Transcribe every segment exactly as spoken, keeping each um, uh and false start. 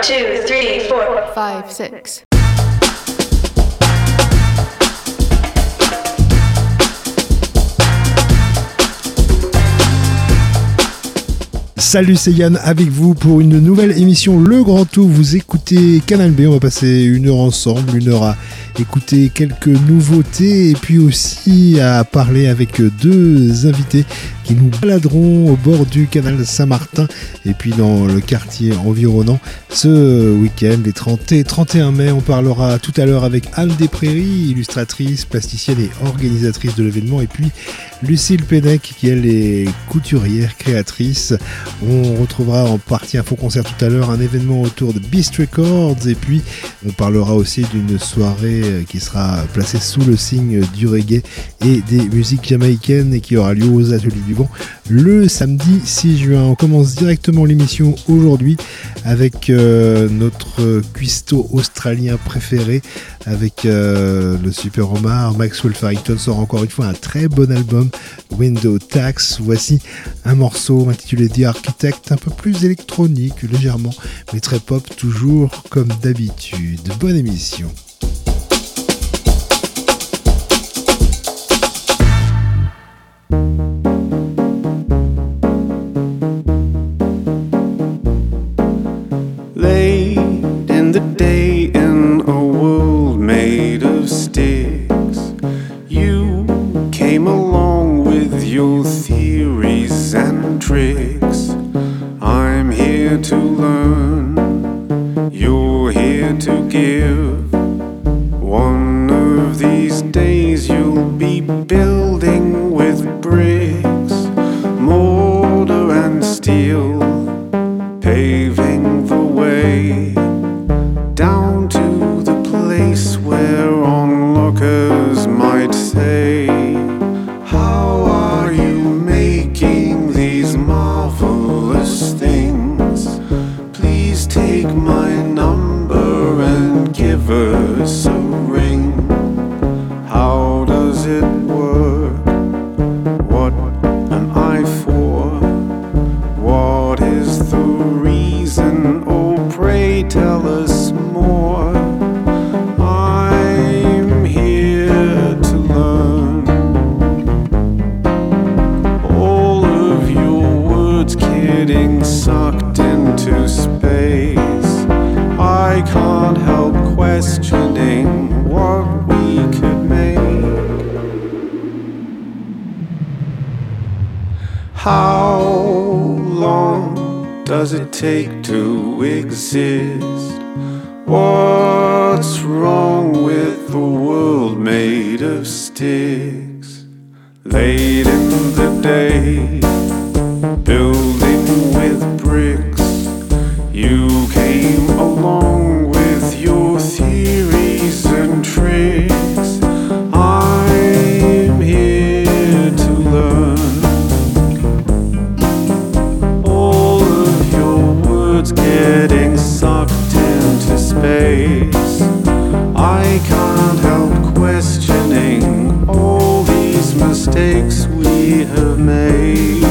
two, three, four, five, six. Salut, c'est Yann avec vous pour une nouvelle émission Le Grand Tour. Vous écoutez Canal B, on va passer une heure ensemble, une heure à écouter quelques nouveautés et puis aussi à parler avec deux invités qui nous baladeront au bord du canal Saint-Martin et puis dans le quartier environnant ce week-end, les trente et trente et un mai. On parlera tout à l'heure avec Anne Desprairies, illustratrice, plasticienne et organisatrice de l'événement, et puis Lucille Pennec qui elle est couturière, créatrice. On retrouvera en partie info concert tout à l'heure, un événement autour de Beast Records, et puis on parlera aussi d'une soirée qui sera placée sous le signe du reggae et des musiques jamaïcaines et qui aura lieu aux Ateliers du Vent le samedi six juin. On commence directement l'émission aujourd'hui avec euh, notre cuistot australien préféré, avec euh, le Super Omar. Maxwell Farrington sort encore une fois un très bon album, Window Tax. Voici un morceau intitulé The Architect, un peu plus électronique légèrement, mais très pop toujours comme d'habitude. Bonne émission. Late in the day in a world made of sticks, you came along with your theories and tricks. I'm here to learn, you're here to give. One of these days you'll be building with bricks, mortar and steel, paving the way down to the place where onlookers might say, how are you making these marvelous things? Please take my number and give us a ring. How does it work? What am I for? What is the reason? Oh, pray tell us more. I'm here to learn. All of your words getting sucked into space. I can't help questioning what we could make. How long does it take to exist? What's wrong with the world made of sticks? Late in the day, building with bricks, you came along with your theories and tricks. I'm here to learn. Getting sucked into space. I can't help questioning all these mistakes we have made.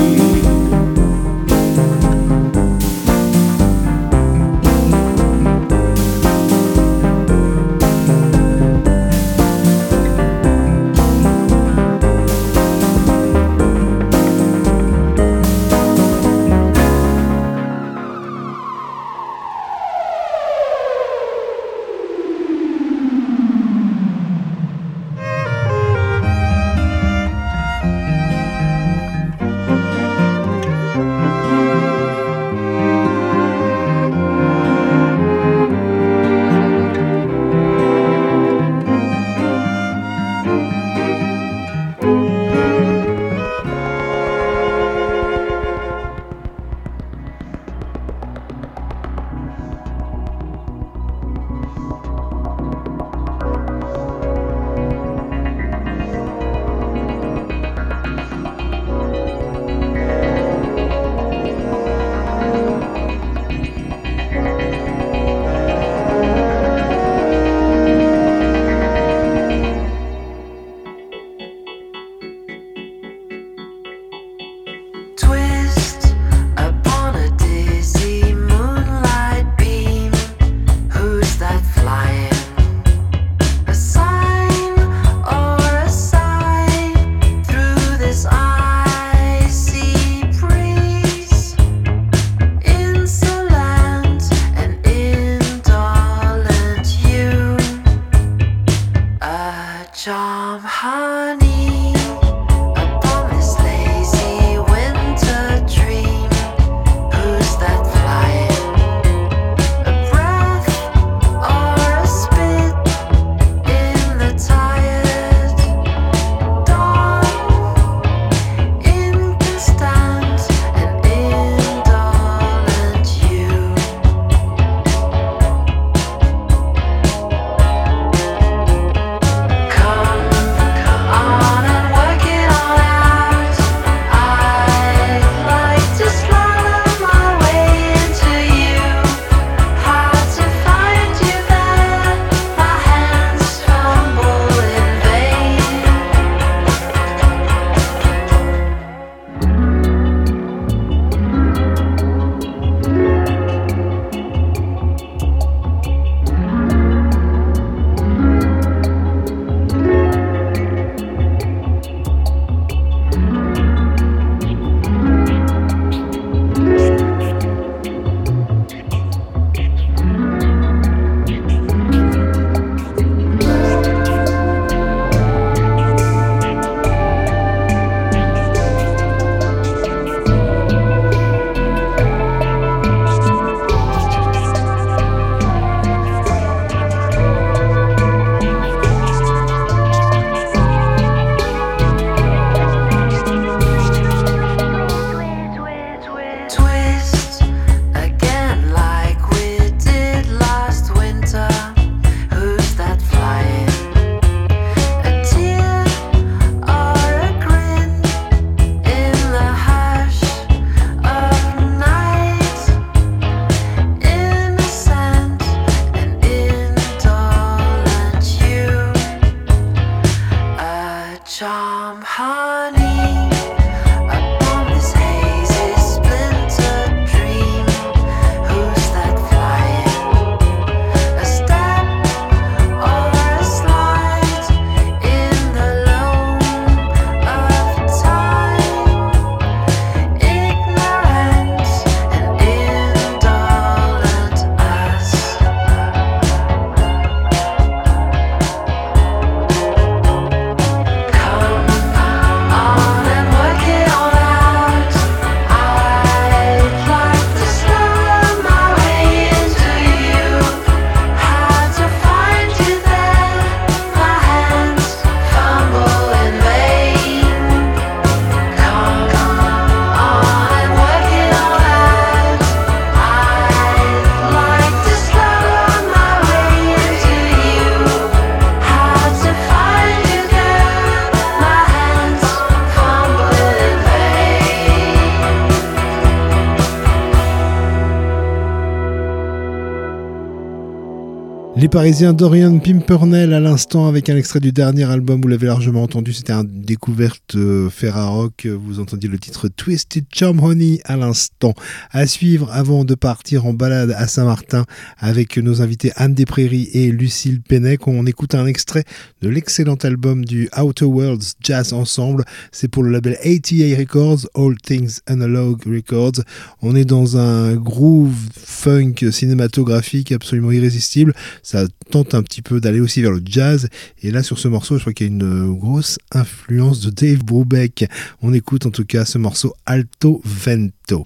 Les Parisiens Dorian Pimpernel à l'instant avec un extrait du dernier album, vous l'avez largement entendu, c'était une découverte euh, Ferrarock, vous entendiez le titre Twisted Charm Honey à l'instant. À suivre avant de partir en balade à Saint-Martin avec nos invités Anne Desprairies et Lucille Pennec, on écoute un extrait de l'excellent album du Outer Worlds Jazz Ensemble, c'est pour le label A T A Records, All Things Analog Records. On est dans un groove funk cinématographique absolument irrésistible. Ça tente un petit peu d'aller aussi vers le jazz. Et là, sur ce morceau, je crois qu'il y a une grosse influence de Dave Brubeck. On écoute en tout cas ce morceau Alto Vento.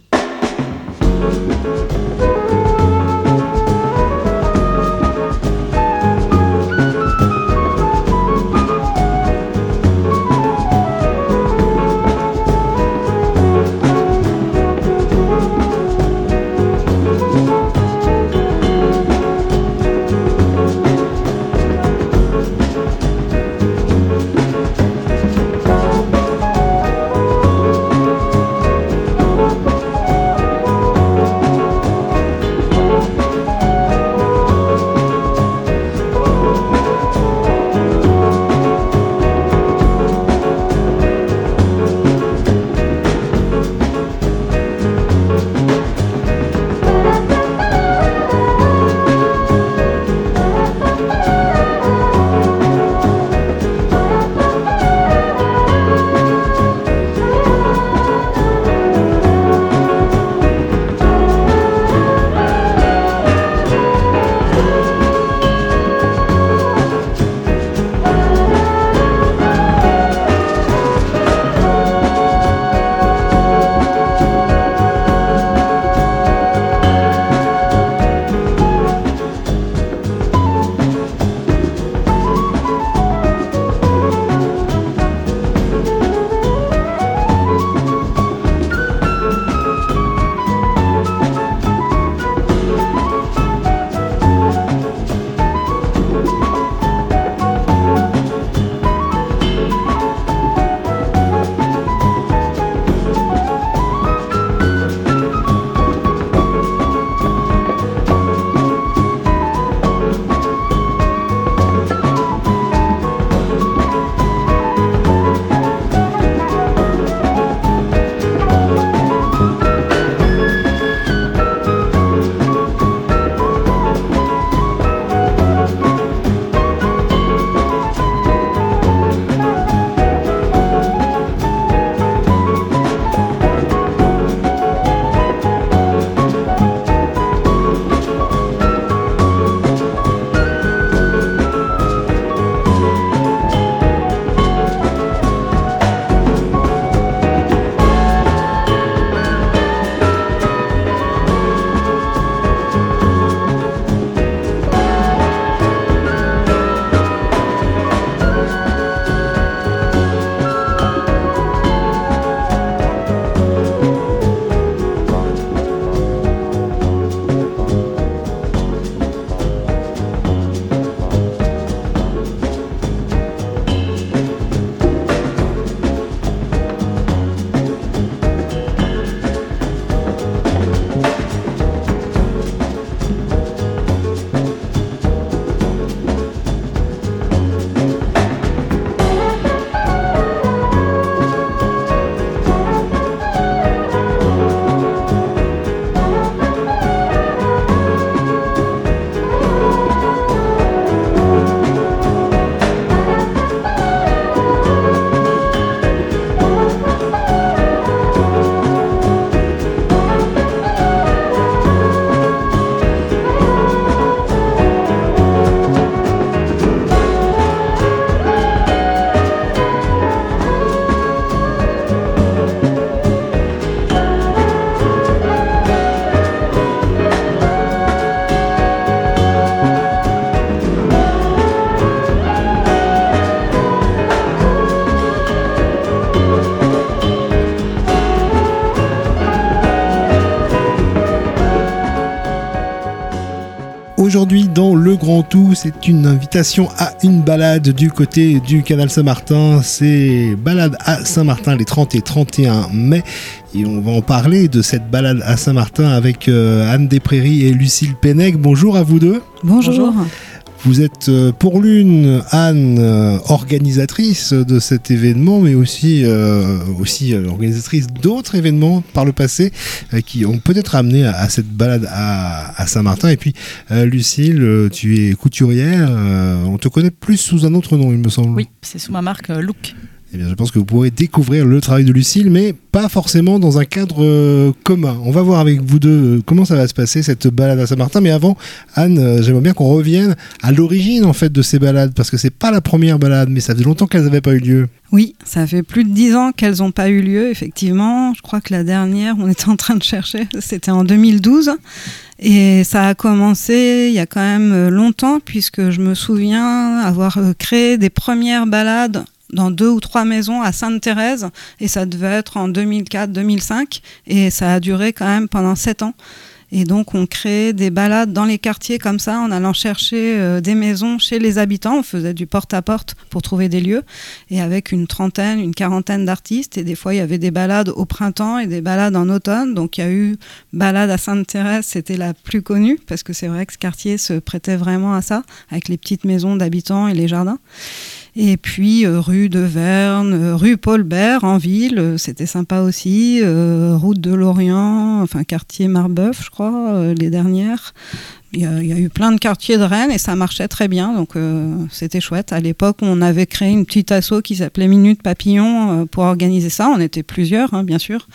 Aujourd'hui, dans Le Grand Tout, c'est une invitation à une balade du côté du canal Saint-Martin. C'est balade à Saint-Martin les trente et trente et un mai. Et on va en parler de cette balade à Saint-Martin avec euh, Anne Desprairies et Lucille Pennec. Bonjour à vous deux. Bonjour. Vous êtes pour l'une, Anne, organisatrice de cet événement, mais aussi, euh, aussi organisatrice d'autres événements par le passé euh, qui ont peut-être amené à, à cette balade à, à Saint-Martin. Et puis, euh, Lucille, tu es couturière. Euh, on te connaît plus sous un autre nom, il me semble. Oui, c'est sous ma marque euh, Look. Eh bien, je pense que vous pourrez découvrir le travail de Lucille, mais pas forcément dans un cadre euh, commun. On va voir avec vous deux euh, comment ça va se passer, cette balade à Saint-Martin. Mais avant, Anne, euh, j'aimerais bien qu'on revienne à l'origine en fait de ces balades, parce que c'est pas la première balade, mais ça faisait longtemps qu'elles n'avaient pas eu lieu. Oui, ça fait plus de dix ans qu'elles n'ont pas eu lieu, effectivement. Je crois que la dernière, on était en train de chercher, c'était en deux mille douze. Et ça a commencé il y a quand même longtemps, puisque je me souviens avoir créé des premières balades dans deux ou trois maisons à Sainte-Thérèse, et ça devait être en deux mille quatre deux mille cinq, et ça a duré quand même pendant sept ans. Et donc on créait des balades dans les quartiers comme ça, en allant chercher euh, des maisons chez les habitants. On faisait du porte-à-porte pour trouver des lieux, et avec une trentaine, une quarantaine d'artistes. Et des fois il y avait des balades au printemps et des balades en automne. Donc il y a eu balade à Sainte-Thérèse, c'était la plus connue, parce que c'est vrai que ce quartier se prêtait vraiment à ça, avec les petites maisons d'habitants et les jardins. Et puis euh, rue de Verne, euh, rue Paul Bert en ville, euh, c'était sympa aussi, euh, route de Lorient, enfin quartier Marbeuf je crois, euh, les dernières. Il y, a, il y a eu plein de quartiers de Rennes et ça marchait très bien, donc euh, c'était chouette. À l'époque, on avait créé une petite asso qui s'appelait Minute Papillon euh, pour organiser ça, on était plusieurs hein, bien sûr.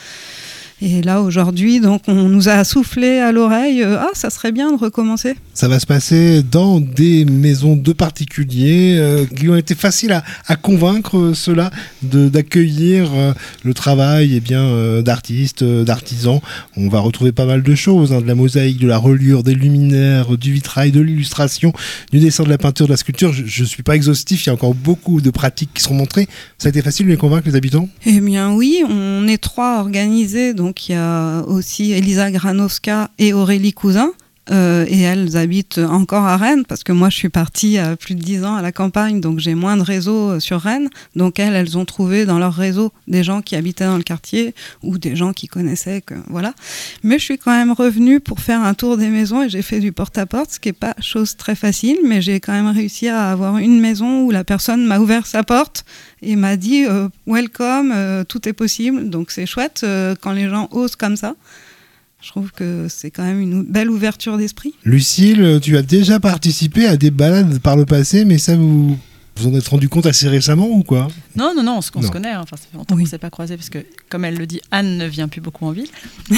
Et là, aujourd'hui, donc, on nous a soufflé à l'oreille euh, « Ah, ça serait bien de recommencer ». Ça va se passer dans des maisons de particuliers euh, qui ont été faciles à, à convaincre euh, ceux-là de, d'accueillir euh, le travail eh bien, euh, d'artistes, euh, d'artisans. On va retrouver pas mal de choses, hein, de la mosaïque, de la reliure, des luminaires, du vitrail, de l'illustration, du dessin, de la peinture, de la sculpture. Je ne suis pas exhaustif, il y a encore beaucoup de pratiques qui seront montrées. Ça a été facile de les convaincre, les habitants ? Eh bien oui, on est trois organisés, donc Donc il y a aussi Elisa Granowska et Aurélie Cousin, euh, et elles habitent encore à Rennes, parce que moi je suis partie à plus de dix ans à la campagne, donc j'ai moins de réseau sur Rennes. Donc elles, elles ont trouvé dans leur réseau des gens qui habitaient dans le quartier, ou des gens qui connaissaient, que, voilà. Mais je suis quand même revenue pour faire un tour des maisons, et j'ai fait du porte-à-porte, ce qui n'est pas chose très facile, mais j'ai quand même réussi à avoir une maison où la personne m'a ouvert sa porte, et m'a dit euh, « welcome, euh, tout est possible ». Donc c'est chouette euh, quand les gens osent comme ça. Je trouve que c'est quand même une belle ouverture d'esprit. Lucille, tu as déjà participé à des balades par le passé, mais ça vous... Vous en êtes rendu compte assez récemment ou quoi ? Non, non, non, on se, on non. se connaît. Hein. Enfin, ça fait longtemps oui. qu'on ne s'est pas croisés, parce que, comme elle le dit, Anne ne vient plus beaucoup en ville.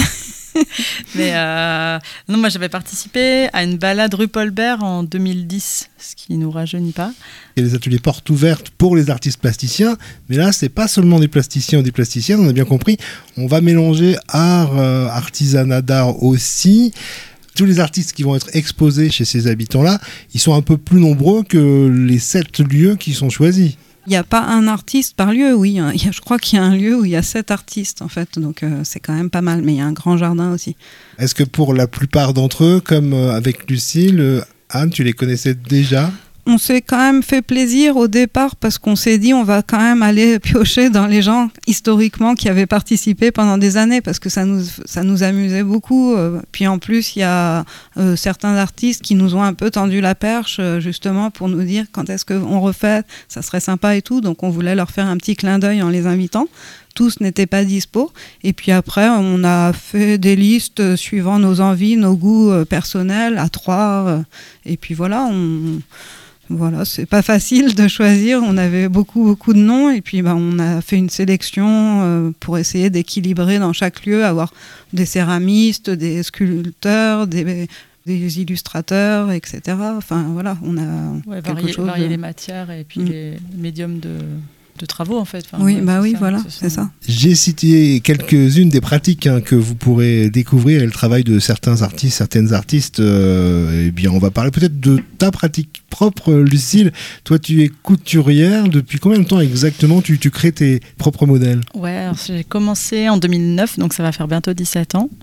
Mais euh, non, moi, j'avais participé à une balade rue Paul Bert en deux mille dix, ce qui ne nous rajeunit pas. Il y a des ateliers portes ouvertes pour les artistes plasticiens, mais là, c'est pas seulement des plasticiens ou des plasticiennes, on a bien compris. On va mélanger art, euh, artisanat d'art aussi. Tous les artistes qui vont être exposés chez ces habitants-là, ils sont un peu plus nombreux que les sept lieux qui sont choisis. Il n'y a pas un artiste par lieu, oui. Il y a, je crois qu'il y a un lieu où il y a sept artistes, en fait. Donc, euh, c'est quand même pas mal. Mais il y a un grand jardin aussi. Est-ce que pour la plupart d'entre eux, comme euh, avec Lucille, euh, Anne, tu les connaissais déjà ? On s'est quand même fait plaisir au départ, parce qu'on s'est dit on va quand même aller piocher dans les gens historiquement qui avaient participé pendant des années, parce que ça nous, ça nous amusait beaucoup. Puis en plus, il y a euh, certains artistes qui nous ont un peu tendu la perche, euh, justement pour nous dire quand est-ce qu'on refait, ça serait sympa et tout. Donc on voulait leur faire un petit clin d'œil en les invitant. Tous n'étaient pas dispo. Et puis après, on a fait des listes suivant nos envies, nos goûts euh, personnels, à trois. Euh, et puis voilà, on... Voilà, c'est pas facile de choisir. On avait beaucoup, beaucoup de noms, et puis bah, on a fait une sélection euh, pour essayer d'équilibrer dans chaque lieu, avoir des céramistes, des sculpteurs, des, des illustrateurs, et cetera. Enfin voilà, on a ouais, quelque varier, chose. Varier de... les matières et puis mmh. les médiums de. de travaux en fait. Enfin, oui, ouais, bah oui, ça, voilà, sont... c'est ça. J'ai cité quelques-unes des pratiques hein, que vous pourrez découvrir et le travail de certains artistes, certaines artistes. Euh, eh bien, on va parler peut-être de ta pratique propre, Lucille. Toi, tu es couturière. Depuis combien de temps exactement tu, tu crées tes propres modèles ? Ouais, alors, j'ai commencé en deux mille neuf, donc ça va faire bientôt dix-sept ans.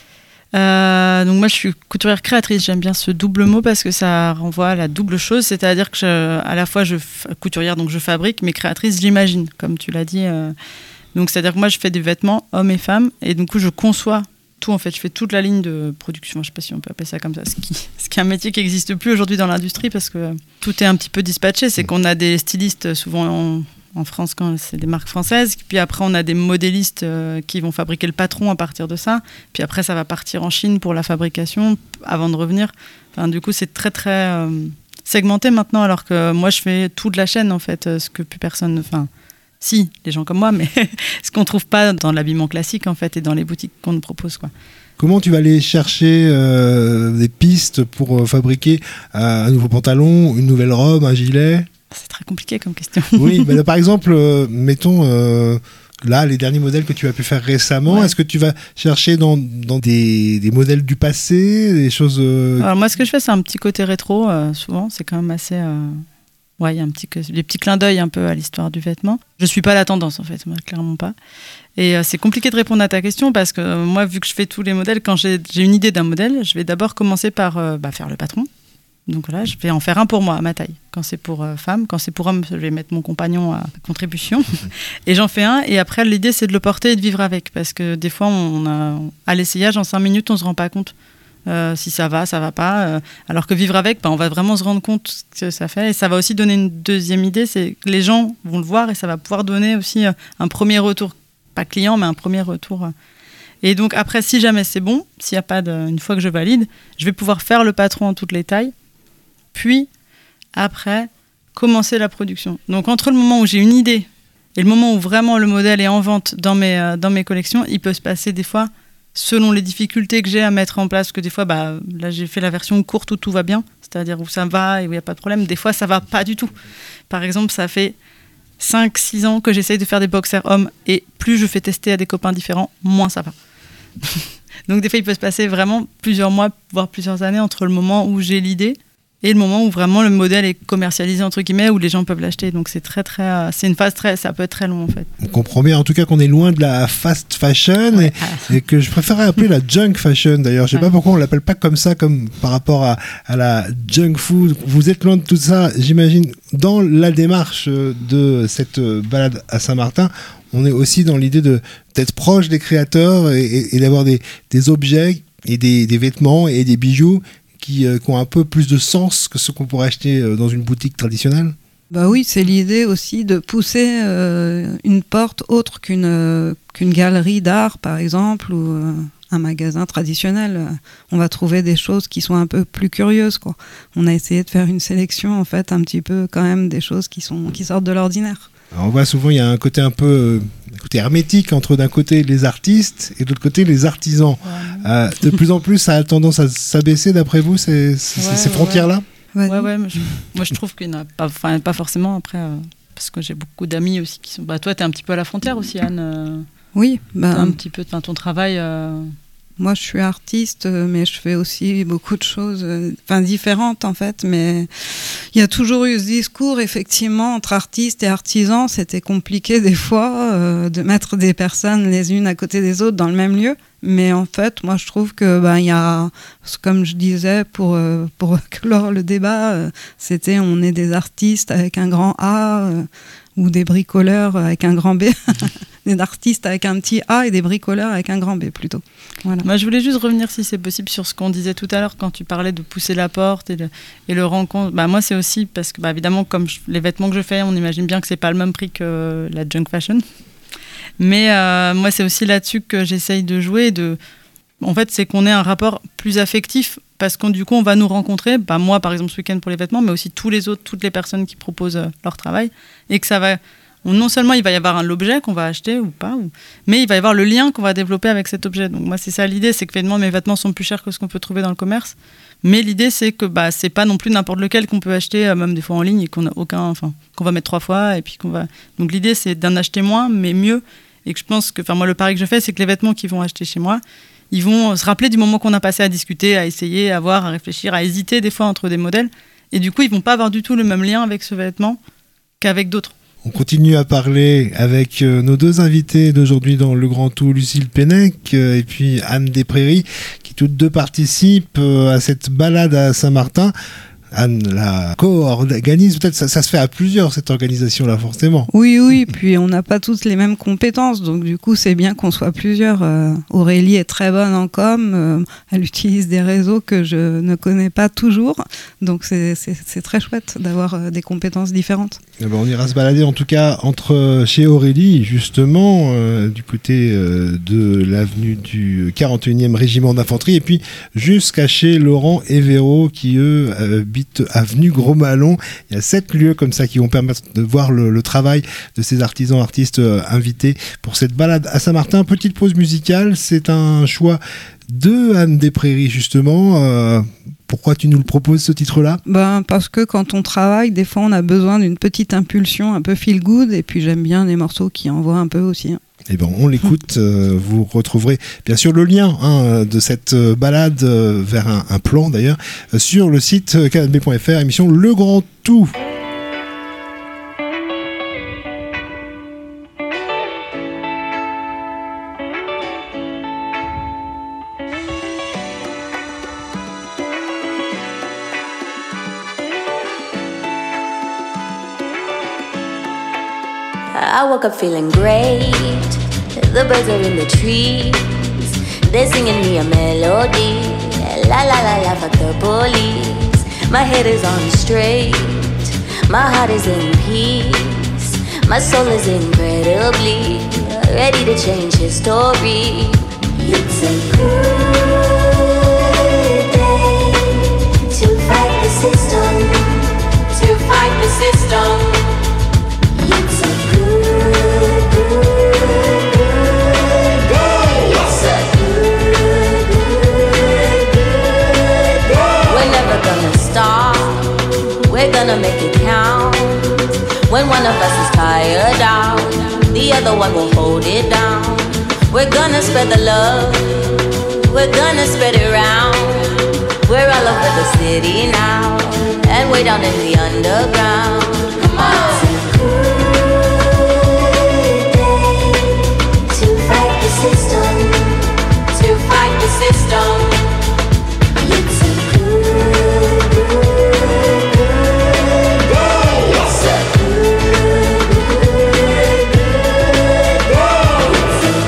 Euh, donc moi je suis couturière créatrice, j'aime bien ce double mot parce que ça renvoie à la double chose, c'est-à-dire que je, à la fois je couturière, donc je fabrique, mais créatrice j'imagine, comme tu l'as dit. Euh, donc c'est-à-dire que moi je fais des vêtements hommes et femmes, et du coup je conçois tout en fait. Je fais toute la ligne de production. Je sais pas si on peut appeler ça comme ça. Ce qui, ce qui est un métier qui n'existe plus aujourd'hui dans l'industrie parce que tout est un petit peu dispatché. C'est qu'on a des stylistes souvent en, en France quand c'est des marques françaises. Puis après on a des modélistes euh, qui vont fabriquer le patron à partir de ça. Puis après ça va partir en Chine pour la fabrication avant de revenir. Enfin, du coup c'est très très euh, segmenté maintenant alors que moi je fais toute la chaîne en fait. Ce que plus personne... Enfin, si, les gens comme moi, mais ce qu'on ne trouve pas dans l'habillement classique en fait et dans les boutiques qu'on nous propose, quoi. Comment tu vas aller chercher euh, des pistes pour euh, fabriquer euh, un nouveau pantalon, une nouvelle robe, un gilet ? C'est très compliqué comme question. Oui, bah là, par exemple, euh, mettons euh, là les derniers modèles que tu as pu faire récemment, ouais. Est-ce que tu vas chercher dans, dans des, des modèles du passé, des choses euh... Alors moi, ce que je fais, c'est un petit côté rétro. Euh, souvent, c'est quand même assez. Euh... Ouais, il y a un petit, des petits clins d'œil un peu à l'histoire du vêtement. Je suis pas la tendance en fait, moi, clairement pas. Et euh, c'est compliqué de répondre à ta question parce que euh, moi, vu que je fais tous les modèles, quand j'ai, j'ai une idée d'un modèle, je vais d'abord commencer par euh, bah, faire le patron. Donc là, je vais en faire un pour moi, à ma taille. Quand c'est pour euh, femme, quand c'est pour homme, je vais mettre mon compagnon à contribution. Et j'en fais un. Et après, l'idée, c'est de le porter et de vivre avec. Parce que des fois, on a, à l'essayage, en cinq minutes, on se rend pas compte. Euh, si ça va, ça va pas. Euh, alors que vivre avec, bah, on va vraiment se rendre compte ce que ça fait. Et ça va aussi donner une deuxième idée, c'est que les gens vont le voir et ça va pouvoir donner aussi euh, un premier retour, pas client, mais un premier retour. Et donc après, si jamais c'est bon, s'il y a pas de, une fois que je valide, je vais pouvoir faire le patron en toutes les tailles. Puis après, commencer la production. Donc entre le moment où j'ai une idée et le moment où vraiment le modèle est en vente dans mes, euh, dans mes collections, il peut se passer des fois selon les difficultés que j'ai à mettre en place, que des fois, bah, là j'ai fait la version courte où tout va bien, c'est-à-dire où ça va et où il n'y a pas de problème. Des fois, ça ne va pas du tout. Par exemple, ça fait cinq six ans que j'essaye de faire des boxers hommes et plus je fais tester à des copains différents, moins ça va. Donc des fois, il peut se passer vraiment plusieurs mois, voire plusieurs années entre le moment où j'ai l'idée et le moment où vraiment le modèle est commercialisé entre guillemets, où les gens peuvent l'acheter. Donc c'est très très, euh, c'est une phase très, ça peut être très long en fait. On comprend bien en tout cas qu'on est loin de la fast fashion, ouais. et, et que je préférerais appeler la junk fashion. D'ailleurs, je sais ouais. pas pourquoi on l'appelle pas comme ça, comme par rapport à, à la junk food. Vous êtes loin de tout ça, j'imagine. Dans la démarche de cette balade à Saint-Martin, on est aussi dans l'idée de d'être proche des créateurs et, et, et d'avoir des, des objets et des, des vêtements et des bijoux Qui, euh, qui ont un peu plus de sens que ce qu'on pourrait acheter euh, dans une boutique traditionnelle. Bah oui, c'est l'idée aussi de pousser euh, une porte autre qu'une, euh, qu'une galerie d'art, par exemple, ou euh, un magasin traditionnel. On va trouver des choses qui sont un peu plus curieuses, quoi. On a essayé de faire une sélection, en fait, un petit peu quand même des choses qui, sont, qui sortent de l'ordinaire. Alors on voit souvent, il y a un côté un peu euh, un côté hermétique entre d'un côté les artistes et de l'autre côté les artisans. Ouais. Euh, de plus en plus, ça a tendance à s'abaisser d'après vous, ces, ces, ouais, ces frontières-là ? Ouais, ouais, ouais moi, je, moi je trouve qu'il n'y en a pas, enfin, pas forcément après, euh, parce que j'ai beaucoup d'amis aussi qui sont... Bah, toi, tu es un petit peu à la frontière aussi, Anne. Euh, oui. Bah, un petit peu, ton travail... Euh... Moi, je suis artiste, mais je fais aussi beaucoup de choses, enfin différentes en fait. Mais il y a toujours eu ce discours, effectivement, entre artistes et artisans. C'était compliqué des fois euh, de mettre des personnes les unes à côté des autres dans le même lieu. Mais en fait, moi, je trouve que ben, y a, comme je disais, pour euh, pour clore le débat, euh, c'était on est des artistes avec un grand A. Euh, ou des bricoleurs avec un grand B, des artistes avec un petit A et des bricoleurs avec un grand B plutôt. Voilà. Moi, je voulais juste revenir, si c'est possible, sur ce qu'on disait tout à l'heure quand tu parlais de pousser la porte et, de, et le rencontre. Bah, moi, c'est aussi parce que, bah, évidemment, comme je, les vêtements que je fais, on imagine bien que c'est pas le même prix que la junk fashion. Mais euh, moi, c'est aussi là-dessus que j'essaye de jouer. De... En fait, c'est qu'on ait un rapport plus affectif. Parce que du coup, on va nous rencontrer, bah moi par exemple ce week-end pour les vêtements, mais aussi tous les autres, toutes les personnes qui proposent euh, leur travail, et que ça va, on, non seulement il va y avoir un objet qu'on va acheter ou pas, ou, mais il va y avoir le lien qu'on va développer avec cet objet. Donc moi c'est ça l'idée, c'est que finalement mes vêtements sont plus chers que ce qu'on peut trouver dans le commerce, mais l'idée c'est que bah c'est pas non plus n'importe lequel qu'on peut acheter, euh, même des fois en ligne, et qu'on a aucun, enfin qu'on va mettre trois fois, et puis qu'on va. Donc l'idée c'est d'en acheter moins, mais mieux, et que je pense que, enfin moi le pari que je fais, c'est que les vêtements qu'ils vont acheter chez moi, ils vont se rappeler du moment qu'on a passé à discuter, à essayer, à voir, à réfléchir, à hésiter des fois entre des modèles. Et du coup, ils ne vont pas avoir du tout le même lien avec ce vêtement qu'avec d'autres. On continue à parler avec euh, nos deux invités d'aujourd'hui dans Le Grand Tout, Lucille Pennec euh, et puis Anne Desprairies, qui toutes deux participent euh, à cette balade à Saint-Martin. Anne la co-organise, peut-être ça, ça se fait à plusieurs cette organisation-là forcément. Oui, oui, puis on n'a pas toutes les mêmes compétences, donc du coup c'est bien qu'on soit plusieurs. Euh, Aurélie est très bonne en com, euh, elle utilise des réseaux que je ne connais pas toujours, donc c'est, c'est, c'est très chouette d'avoir euh, des compétences différentes. Eh ben, on ira se balader en tout cas entre chez Aurélie, justement, euh, du côté euh, de l'avenue du quarante et unième régiment d'infanterie, et puis jusqu'à chez Laurent et Véro qui eux habitent avenue Gros-Malon. Il y a sept lieux comme ça qui vont permettre de voir le, le travail de ces artisans, artistes euh, invités pour cette balade à Saint-Martin. Petite pause musicale, c'est un choix de Anne des Prairies justement. Euh, pourquoi tu nous le proposes ce titre-là ? Ben, parce que quand on travaille, des fois on a besoin d'une petite impulsion un peu feel good, et puis j'aime bien les morceaux qui envoient un peu aussi. Eh ben, on l'écoute, euh, vous retrouverez bien sûr le lien hein, de cette euh, balade euh, vers un, un plan d'ailleurs euh, sur le site euh, canal b point f r, émission Le Grand Tout. I woke up feeling great. The birds are in the trees. They're singing me a melody. La la la la, fuck the police. My head is on straight. My heart is in peace. My soul is incredibly ready to change history. It's a good day to fight the system. To fight the system. It's a good, good, good day. It's a good, good, good day. We're never gonna stop. We're gonna make it count. When one of us is tired out, the other one will hold it down. We're gonna spread the love. We're gonna spread it around. We're all over the city now, and way down in the underground. Come on. System, to fight the system. It's a good, good, good day. It's a good, good, good day. It's a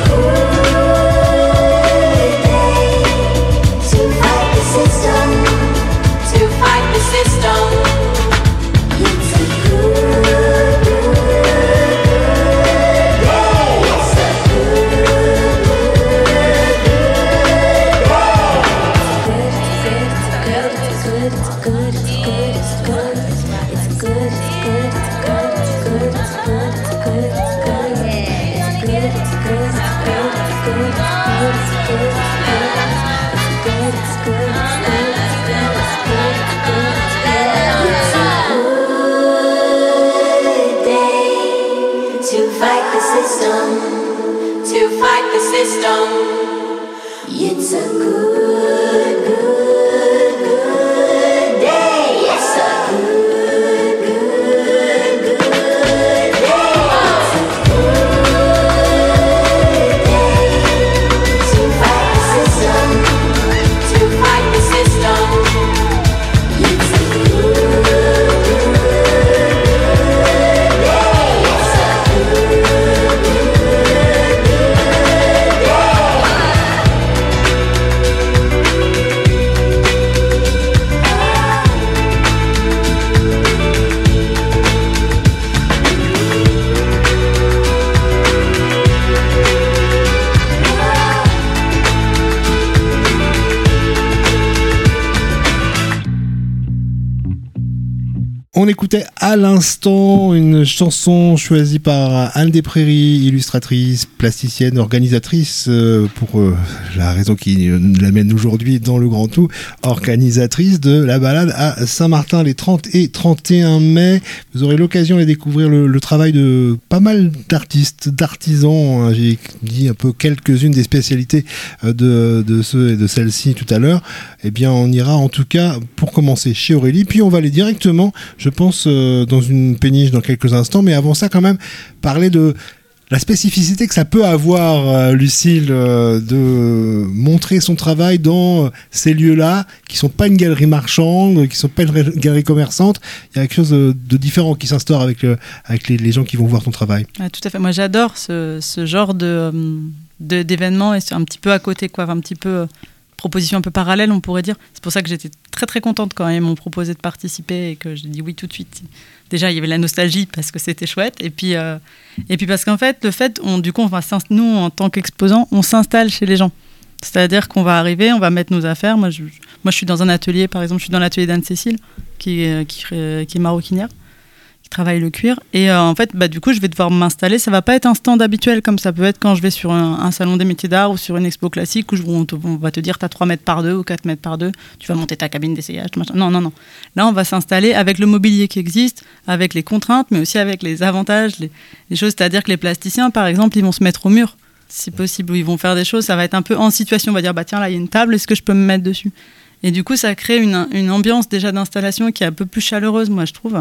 good day to fight the system. To fight the system. It's a good, good, good day. It's a It's a good, good, good day. It's a good, good, good day. It's a good day to fight the system. To fight the system. It's a good, good, good day. It's a good, good, good day. On écoutait à l'instant une chanson choisie par Anne des Prairies, illustratrice, plasticienne, organisatrice, euh, pour euh, la raison qui l'amène aujourd'hui dans le Grand Tout, organisatrice de la balade à Saint-Martin les trente et trente et un mai. Vous aurez l'occasion de découvrir le, le travail de pas mal d'artistes, d'artisans. J'ai dit un peu quelques-unes des spécialités de, de ceux et de celles-ci tout à l'heure. Eh bien, on ira en tout cas pour commencer chez Aurélie, puis on va aller directement, je pense, euh, dans une péniche dans quelques instants, mais avant ça quand même, parler de la spécificité que ça peut avoir, euh, Lucille, euh, de montrer son travail dans euh, ces lieux-là, qui sont pas une galerie marchande, qui sont pas une ré- galerie commerçante. Il y a quelque chose de, de différent qui s'instaure avec, le, avec les, les gens qui vont voir ton travail. Ouais, tout à fait. Moi, j'adore ce, ce genre de, de, d'événements et c'est un petit peu à côté, quoi, un petit peu euh, proposition un peu parallèle, on pourrait dire. C'est pour ça que j'étais très très contente quand ils m'ont proposé de participer et que j'ai dit oui tout de suite. Déjà, il y avait la nostalgie parce que c'était chouette. Et puis, euh, et puis parce qu'en fait, le fait, on, du coup, on va nous, en tant qu'exposants, on s'installe chez les gens. C'est-à-dire qu'on va arriver, on va mettre nos affaires. Moi, je, moi, je suis dans un atelier, par exemple, je suis dans l'atelier d'Anne-Cécile, qui, est- qui, qui est maroquinière, qui travaille le cuir. Et euh, en fait, bah, du coup, je vais devoir m'installer. Ça va pas être un stand habituel comme ça peut être quand je vais sur un, un salon des métiers d'art ou sur une expo classique où je- on, te- on va te dire tu as trois mètres par deux ou quatre mètres par deux, tu vas monter ta cabine d'essayage. Machin. Non, non, non. Là, on va s'installer avec le mobilier qui existe, avec les contraintes, mais aussi avec les avantages, les, les choses. C'est-à-dire que les plasticiens, par exemple, ils vont se mettre au mur, si possible, ou ils vont faire des choses. Ça va être un peu en situation. On va dire bah tiens, là, il y a une table, est-ce que je peux me mettre dessus? Et du coup, ça crée une, une ambiance déjà d'installation qui est un peu plus chaleureuse, moi, je trouve.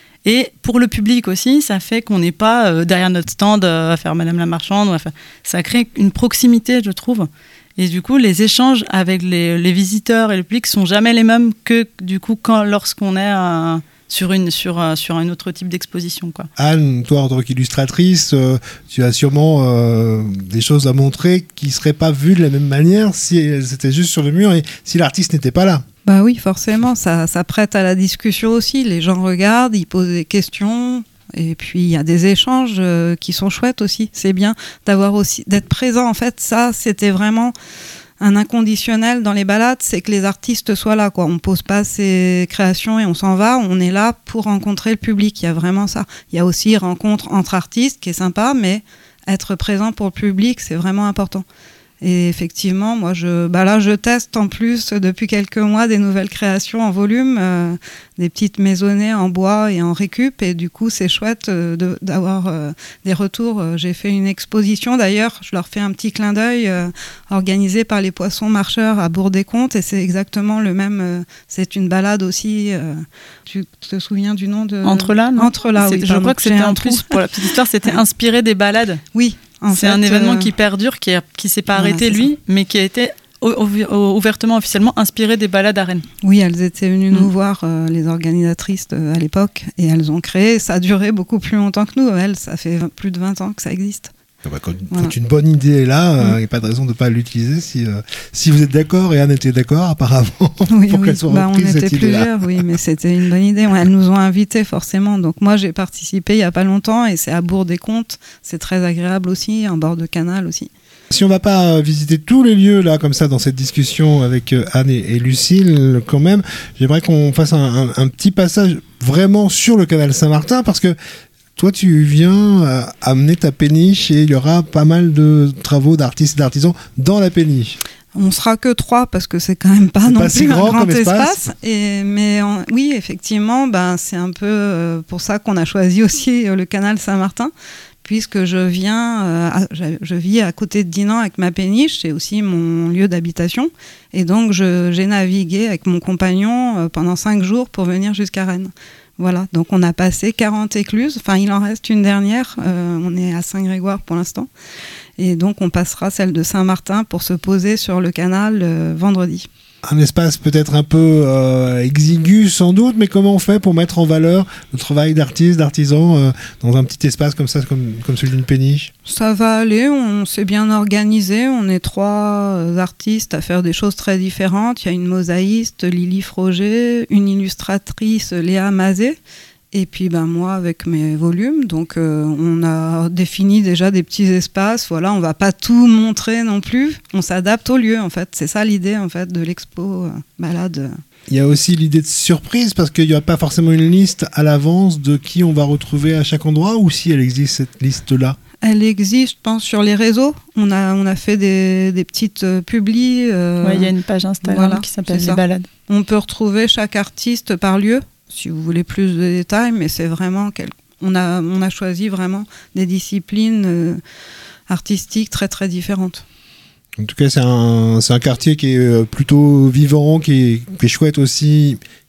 Et pour le public aussi, ça fait qu'on n'est pas euh, derrière notre stand euh, à faire Madame la Marchande. Ou à faire... Ça crée une proximité, je trouve. Et du coup, les échanges avec les, les visiteurs et le public sont jamais les mêmes que du coup quand lorsqu'on est euh, sur une sur euh, sur un autre type d'exposition, quoi. Anne, toi en tant qu'illustratrice, euh, tu as sûrement euh, des choses à montrer qui ne seraient pas vues de la même manière si elles étaient juste sur le mur et si l'artiste n'était pas là. Bah oui, forcément, ça, ça prête à la discussion aussi. Les gens regardent, ils posent des questions. Et puis il y a des échanges euh, qui sont chouettes aussi. C'est bien d'avoir aussi d'être présent. En fait, ça, c'était vraiment un inconditionnel dans les balades, c'est que les artistes soient là, quoi. On pose pas ses créations et on s'en va. On est là pour rencontrer le public. Il y a vraiment ça. Il y a aussi rencontre entre artistes qui est sympa, mais être présent pour le public, c'est vraiment important. Et effectivement, moi, je, bah là, je teste en plus depuis quelques mois des nouvelles créations en volume, euh, des petites maisonnées en bois et en récup. Et du coup, c'est chouette euh, de, d'avoir euh, des retours. Euh, J'ai fait une exposition, d'ailleurs, je leur fais un petit clin d'œil, euh, organisée par les Poissons Marcheurs à Bourg-des-Comptes. Et c'est exactement le même. Euh, c'est une balade aussi. Euh, tu te souviens du nom de Entre là, non Entre là, C'est- oui. Je pardon, crois que j'ai c'était un en trou. plus, pour la petite histoire, c'était inspiré des balades. Oui. En C'est fait, un événement euh, qui perdure, qui, est- qui s'est pas voilà, arrêté c'est lui, mais qui a été au- au- ouvertement, officiellement inspiré des balades à Rennes. Oui, elles étaient venues Mm. nous voir, euh, les organisatrices euh, à l'époque, et elles ont créé. Ça a duré beaucoup plus longtemps que nous. Elles, ça fait vingt- plus de vingt ans que ça existe. Ah bah, quand, Voilà. quand une bonne idée est là, il Mm. n'y a pas de raison de ne pas l'utiliser. Si, euh, si vous êtes d'accord, et Anne était d'accord apparemment, Oui, pour oui. qu'elle soit Bah, on reprise, était cette idée-là. plusieurs, oui, mais c'était une bonne idée. Ouais, elles nous ont invités forcément. Donc moi, j'ai participé il y a pas longtemps, et c'est à Bourg-des-Comptes. C'est très agréable aussi, en bord de canal aussi. Si on va pas euh, visiter tous les lieux là comme ça dans cette discussion avec euh, Anne et, et Lucille, quand même, j'aimerais qu'on fasse un, un- un petit passage vraiment sur le canal Saint-Martin parce que toi tu viens euh, amener ta péniche et il y aura pas mal de travaux d'artistes et d'artisans dans la péniche. On sera que trois parce que c'est quand même pas C'est non pas plus si grand un grand comme espace. espace. Et, mais en- oui, effectivement, ben, c'est un peu euh, pour ça qu'on a choisi aussi euh, le canal Saint-Martin, puisque je viens, euh, à- je, je vis à côté de Dinan avec ma péniche, c'est aussi mon lieu d'habitation. Et donc je- j'ai navigué avec mon compagnon euh, pendant cinq jours pour venir jusqu'à Rennes. Voilà, donc on a passé quarante écluses, enfin il en reste une dernière, euh, on est à Saint-Grégoire pour l'instant. Et donc on passera celle de Saint-Martin pour se poser sur le canal euh, vendredi. Un espace peut-être un peu euh, exigu sans doute, mais comment on fait pour mettre en valeur le travail d'artistes, d'artisans euh, dans un petit espace comme ça, comme, comme celui d'une péniche? Ça va aller, on s'est bien organisé, on est trois euh, artistes à faire des choses très différentes. Il y a une mosaïste, Lily Froger, une illustratrice, Léa Mazet, et puis ben, moi avec mes volumes. Donc euh, on a défini déjà des petits espaces, voilà, on va pas tout montrer non plus, on s'adapte au lieu en fait. C'est ça l'idée en fait de l'expo euh, balade. Il y a aussi l'idée de surprise parce qu'il n'y a pas forcément une liste à l'avance de qui on va retrouver à chaque endroit ou si elle existe cette liste-là. Elle existe, je pense, sur les réseaux. On a, on a fait des, des petites euh, publis. euh, Ouais, il y a une page Instagram voilà, qui s'appelle c'est Les ça. Balades. On peut retrouver chaque artiste par lieu, si vous voulez plus de détails, mais c'est vraiment... Quel... On, a, on a choisi vraiment des disciplines euh, artistiques très très différentes. En tout cas, c'est un, c'est un quartier qui est euh, plutôt vivant, qui est, qui est chouette aussi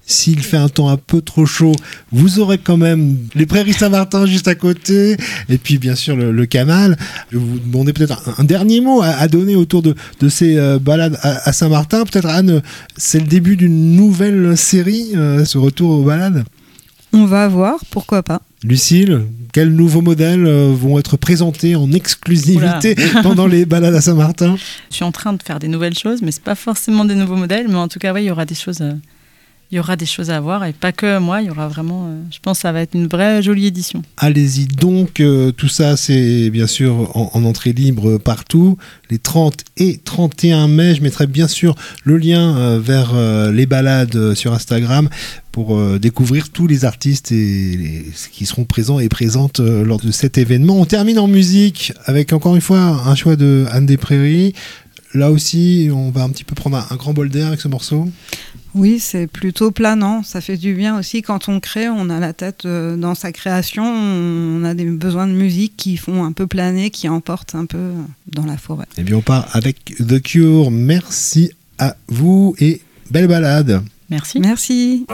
S'il fait un temps un peu trop chaud, vous aurez quand même les prairies Saint-Martin juste à côté, et puis bien sûr le, le canal. Je vais vous demander peut-être un, un dernier mot à, à donner autour de, de ces euh, balades à, à Saint-Martin. Peut-être Anne, c'est le début d'une nouvelle série, euh, ce retour aux balades. On va voir, pourquoi pas. Lucille, quels nouveaux modèles euh, vont être présentés en exclusivité pendant les balades à Saint-Martin? Je suis en train de faire des nouvelles choses, mais c'est pas forcément des nouveaux modèles, mais en tout cas, ouais, il y aura des choses. Euh... Il y aura des choses à voir et pas que moi, il y aura vraiment, euh, je pense que ça va être une vraie jolie édition. Allez-y donc, euh, tout ça c'est bien sûr en, en entrée libre partout, les trente et trente et un mai, je mettrai bien sûr le lien euh, vers euh, les balades euh, sur Instagram pour euh, découvrir tous les artistes et les, qui seront présents et présentes euh, lors de cet événement. On termine en musique avec encore une fois un choix de Anne des Prairies. Là aussi, on va un petit peu prendre un, un grand bol d'air avec ce morceau. Oui, c'est plutôt planant. Ça fait du bien aussi quand on crée. On a la tête euh, dans sa création. On a des besoins de musique qui font un peu planer, qui emportent un peu dans la forêt. Et bien, on part avec The Cure. Merci à vous et belle balade. Merci. Merci.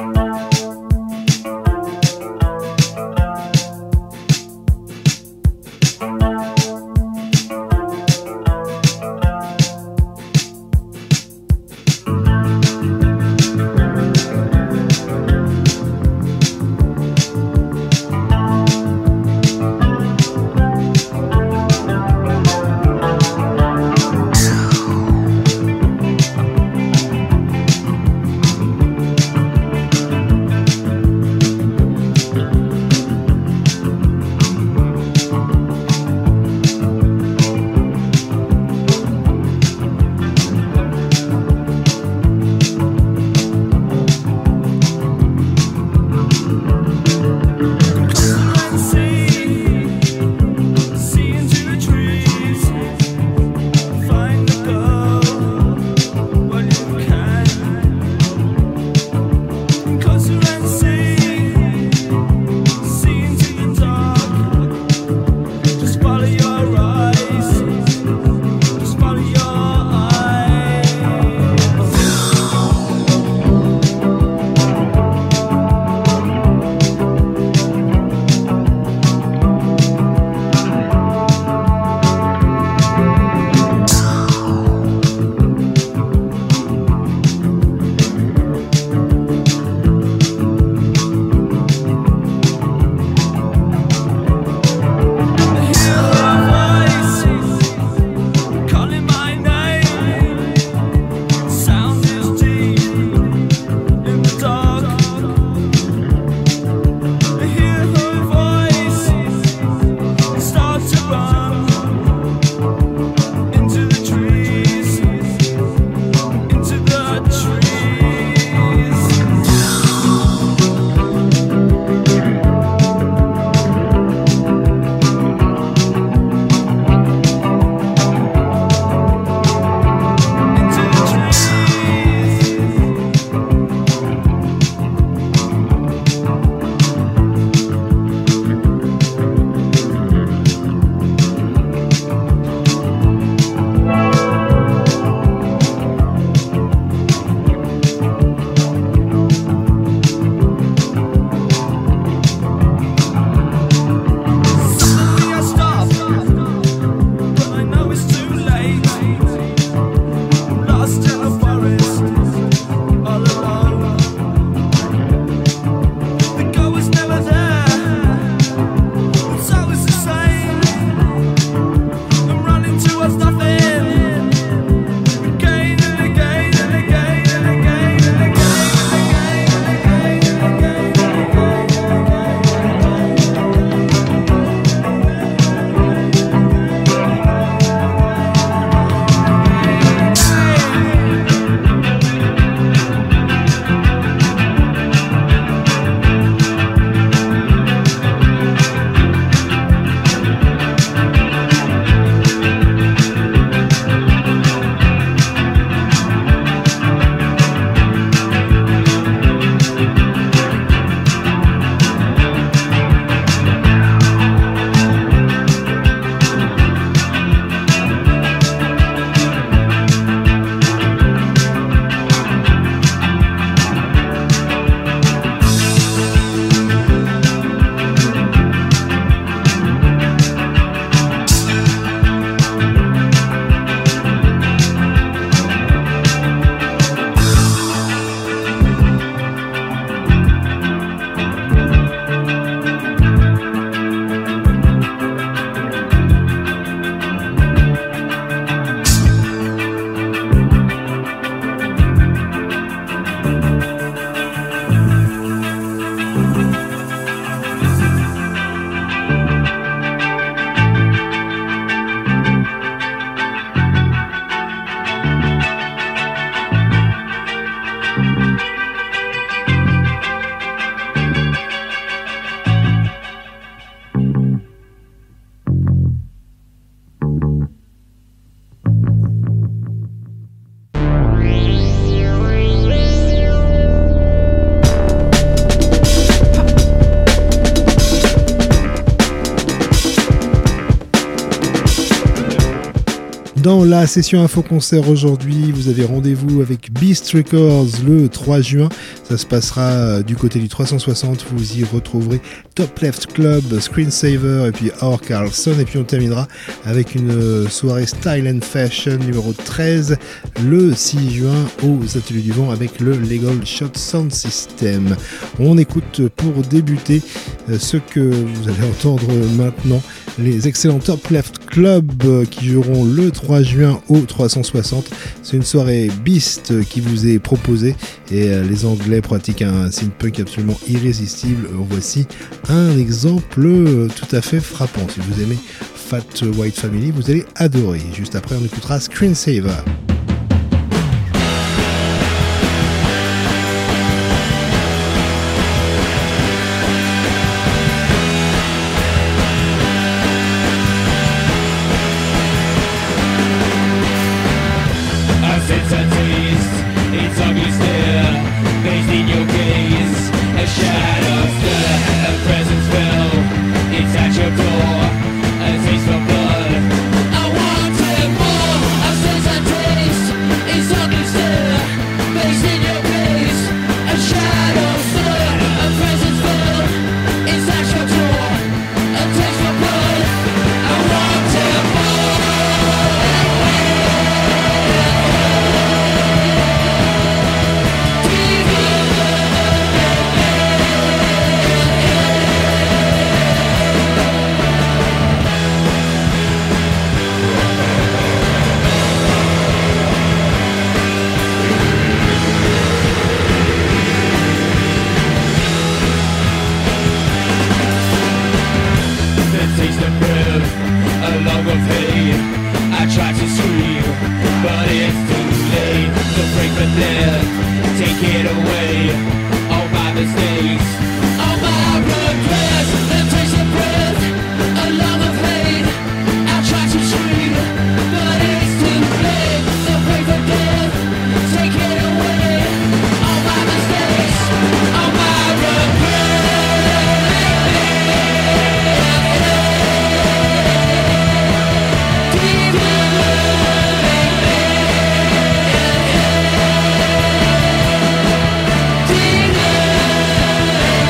Dans la session Info Concert aujourd'hui, vous avez rendez-vous avec Beast Records le trois juin. Ça se passera du côté du trois cent soixante. Vous y retrouverez Top Left Club, Screensaver et puis Or Carlson. Et puis on terminera avec une soirée Style and Fashion numéro treize le six juin aux Ateliers du Vent avec le Legal Shot Sound System. On écoute pour débuter ce que vous allez entendre maintenant, les excellents Top Left Club qui joueront le trois juin au trois cent soixante. C'est une soirée Beast qui vous est proposée et les Anglais pratiquent un synth-punk absolument irrésistible. Voici un exemple tout à fait frappant. Si vous aimez Fat White Family, vous allez adorer. Juste après, on écoutera Screensaver. Demon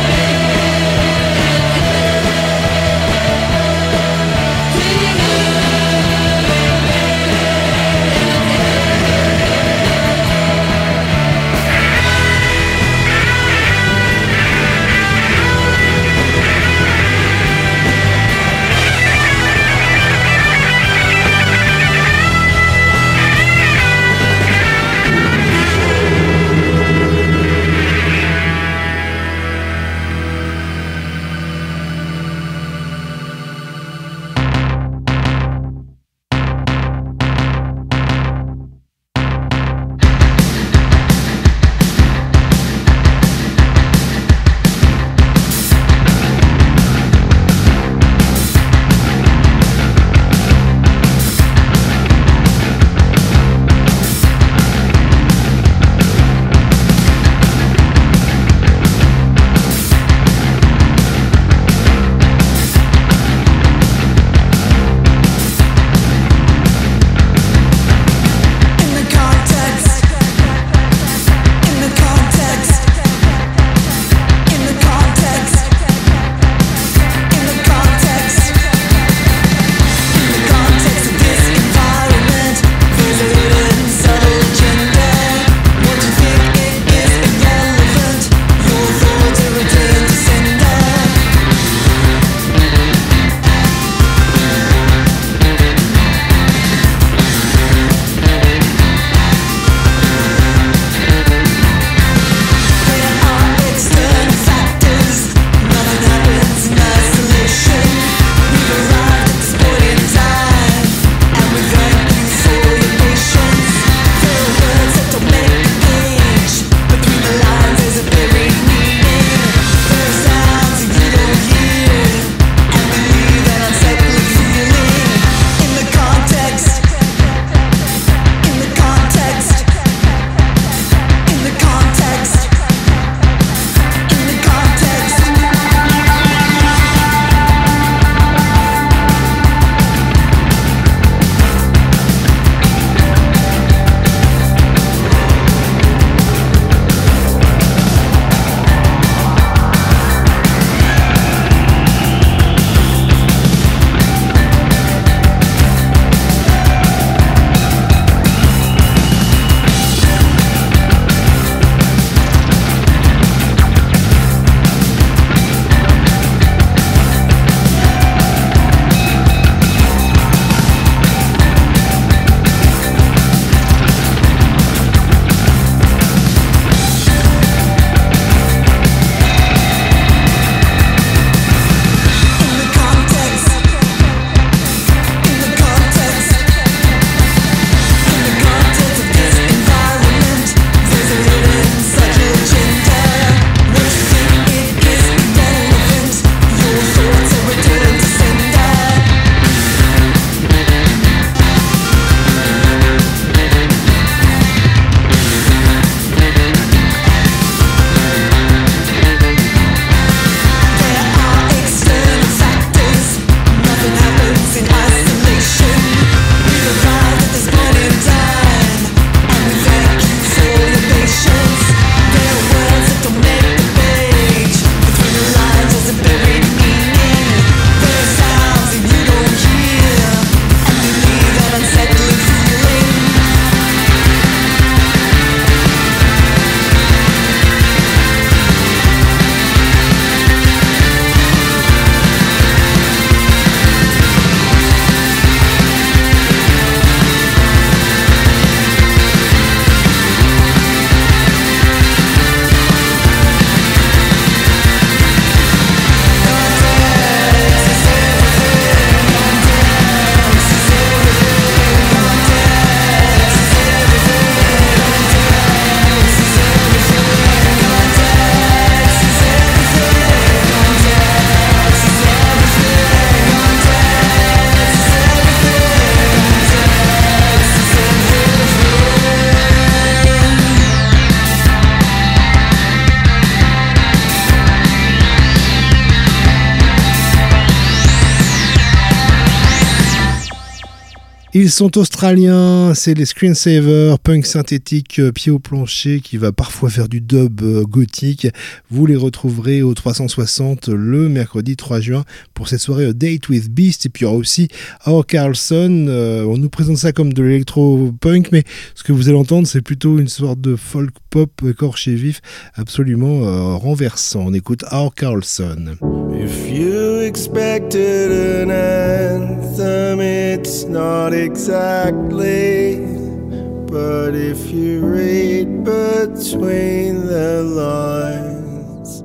Ils sont australiens, c'est les Screensaver, punk synthétique, euh, pied au plancher, qui va parfois faire du dub euh, gothique. Vous les retrouverez au trois cent soixante le mercredi trois juin pour cette soirée A Date with Beast. Et puis il y aura aussi Our Carlson. Euh, on nous présente ça comme de l'électro-punk, mais ce que vous allez entendre, c'est plutôt une sorte de folk-pop écorché vif, absolument euh, renversant. On écoute Our Carlson. If you expected an anthem, it's not exactly. But if you read between the lines,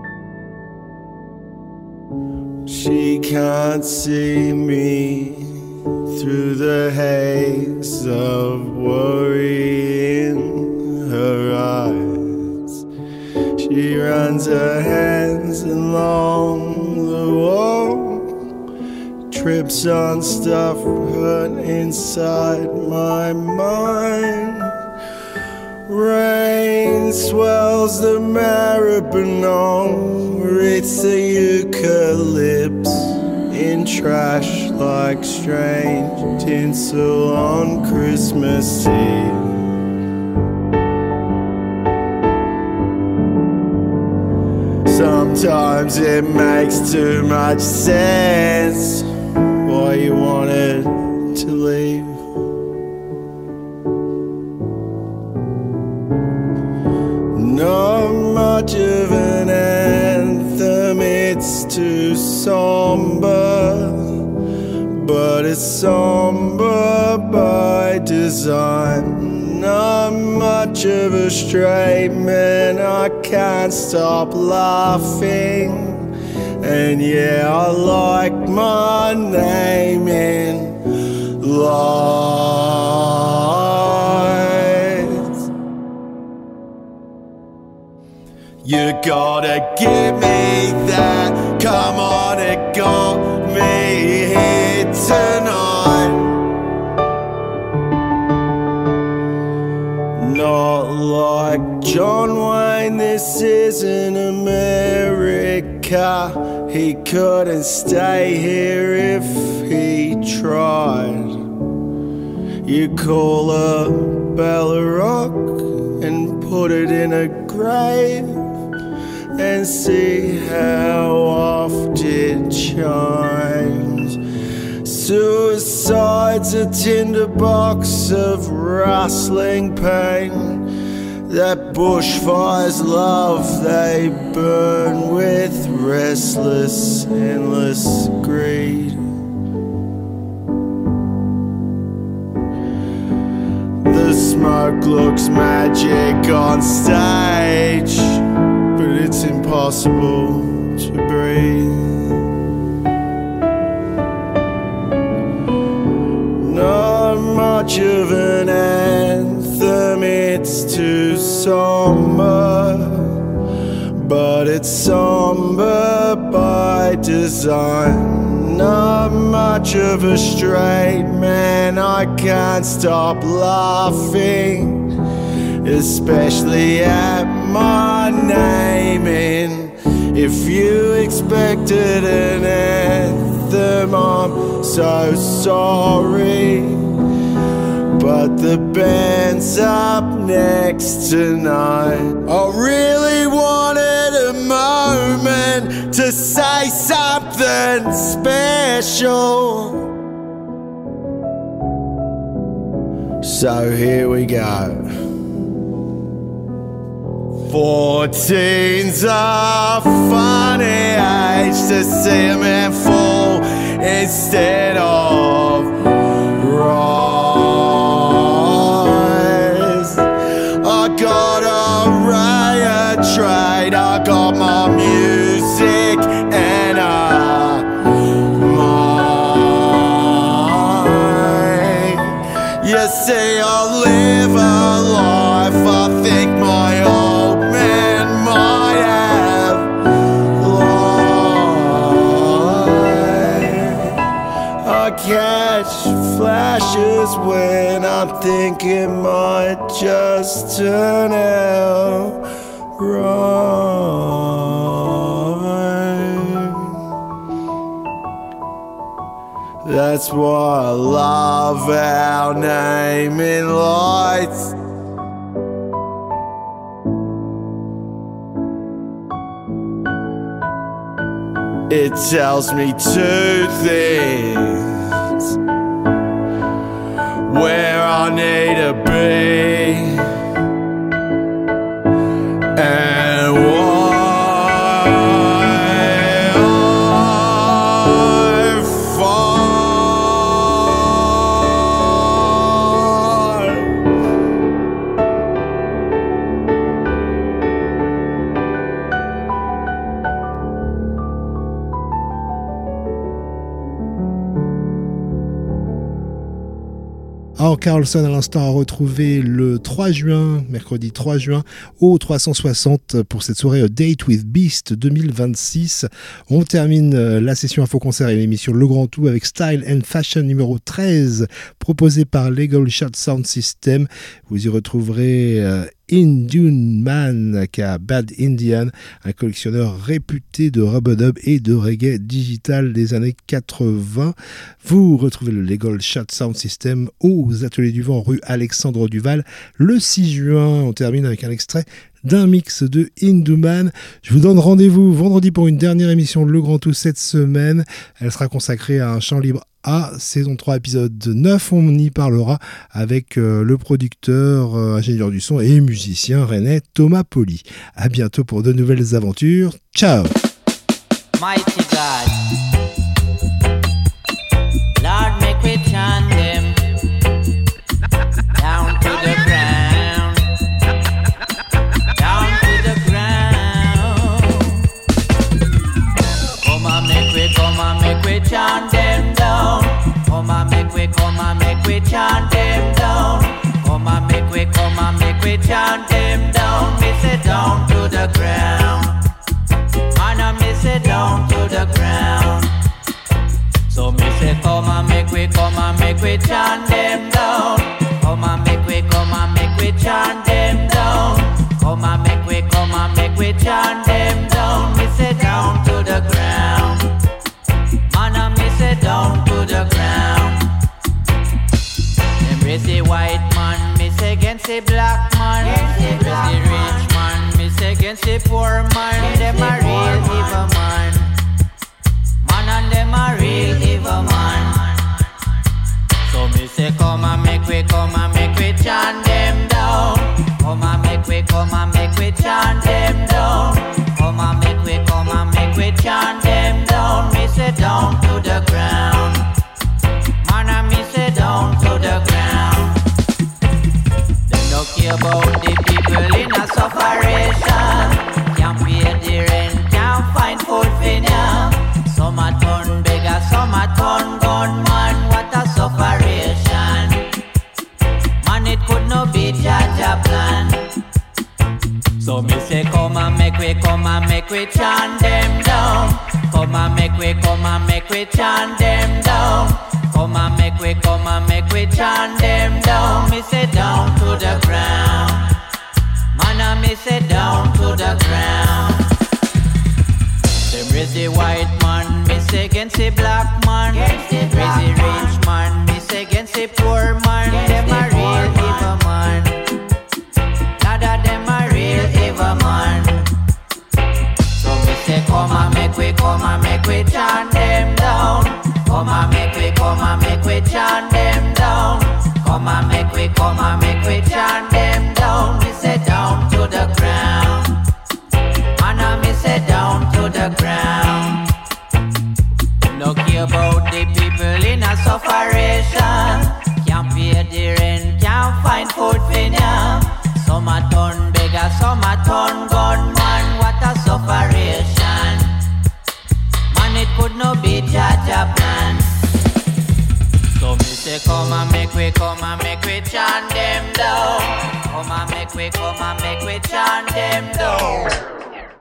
she can't see me through the haze of worry in her eyes. She runs her hands along the wall, trips on stuff put inside my mind. Rain swells the Maribyrnong, it's the eucalypts in trash like strange tinsel on Christmas Eve. Sometimes it makes too much sense why you wanted to leave. Not much of an anthem, it's too somber, but it's somber by design. Not much of a straight man, I can't stop laughing. And yeah, I like my name in lights. You gotta give me that, come on, it got me here tonight. Not like John Wayne, this isn't America. He couldn't stay here if he tried. You call a bell a rock and put it in a grave and see how oft it chimes. Suicide's a tinderbox of rustling pain. That bushfires love, they burn with restless, endless greed. The smoke looks magic on stage, but it's impossible to breathe. Not much of an anthem, it's too somber, but it's somber by design. Not much of a straight man, I can't stop laughing, especially at my naming. If you expected an anthem, I'm so sorry, but the band's up next tonight. I really wanted a moment to say something special, so here we go. Fourteen's a funny age to see a man fall instead of rise. I got a ray of trade, I got my music and a mind. You see, I live a life I think my old man might have lied. I catch flashes when I'm thinking might just turn out right. That's why I love our naming lights. It tells me two things: where I need to be and why I fall. Alors Carlson à l'instant a retrouvé le trois juin, mercredi trois juin, au trois cent soixante pour cette soirée A Date with Beast deux mille vingt-six. On termine la session Info Concert et l'émission Le Grand Tout avec Style and Fashion numéro treize, proposé par Legal Shot Sound System. Vous y retrouverez euh, Indian Man, aka Bad Indian, un collectionneur réputé de rub-a-dub et de reggae digital des années quatre-vingts. Vous retrouvez le Legal Shot Sound System aux Ateliers du Vent, rue Alexandre Duval, le six juin. On termine avec un extrait d'un mix de Induman. Je vous donne rendez-vous vendredi pour une dernière émission Le Grand Tout cette semaine. Elle sera consacrée à un chant libre à saison trois, épisode neuf. On y parlera avec euh, le producteur, euh, ingénieur du son et musicien rennais Thomas Poli. À bientôt pour de nouvelles aventures. Ciao. Mighty God, Lord, make we chant them down to the ground, down to the ground. Come on, make we, come on, make we chant them down. Come on, make we, come on, make we chant them down. Come on, make we, come on, make we chant them down. Me say down to the ground. Man, I me say down to the ground. So me say come and make we, come and make we chant them down. Come and make we, come and make we chant them down. Come and make we, come and make we chant them down. Me say down to the ground. Man, I me say down to the ground. Embrace the white man, me say against the black man. Embrace the rich man, me say against the poor man. Them a real evil man. Man and them a real evil man. So me say come and make we, come and make we chant them down. Come and make we, come and make we chant them down. Come and make we, come and make we chant them down. Me say down to the ground. Man and me say down to the ground. Them don't care about the people in a sufferation. Can't pay the rent, can't find food for now. Some a turn beggar, some a turn gunman. What a sufferation. Man, it could not be Jaja plan. So me say come and make we, come and make we chant them down. Come and make we, come and make we chant them down. Come and make we, come and make we chant them down. Me say down to the ground. Man, I me say down to the ground. Them raise the white man, me say against the black man. Raise the rich man, me say against the poor man. Them a real evil man. None of them a real evil man. So me say come and make we, come and make we chant them down. Come and make we, come and make we chant them down. Come and make we, come and make we chant them down. Me say down to the ground. Man, I me say down to the ground. No care about the people in a sufferation. Can't pay the rent, can't find food for now. Some a turn beggar, some a turn gunman. What a sufferation. Man, it could not be Jaja plan. So me say come and make we, come and make we chant them down. Come and make we, come and make we chant them down.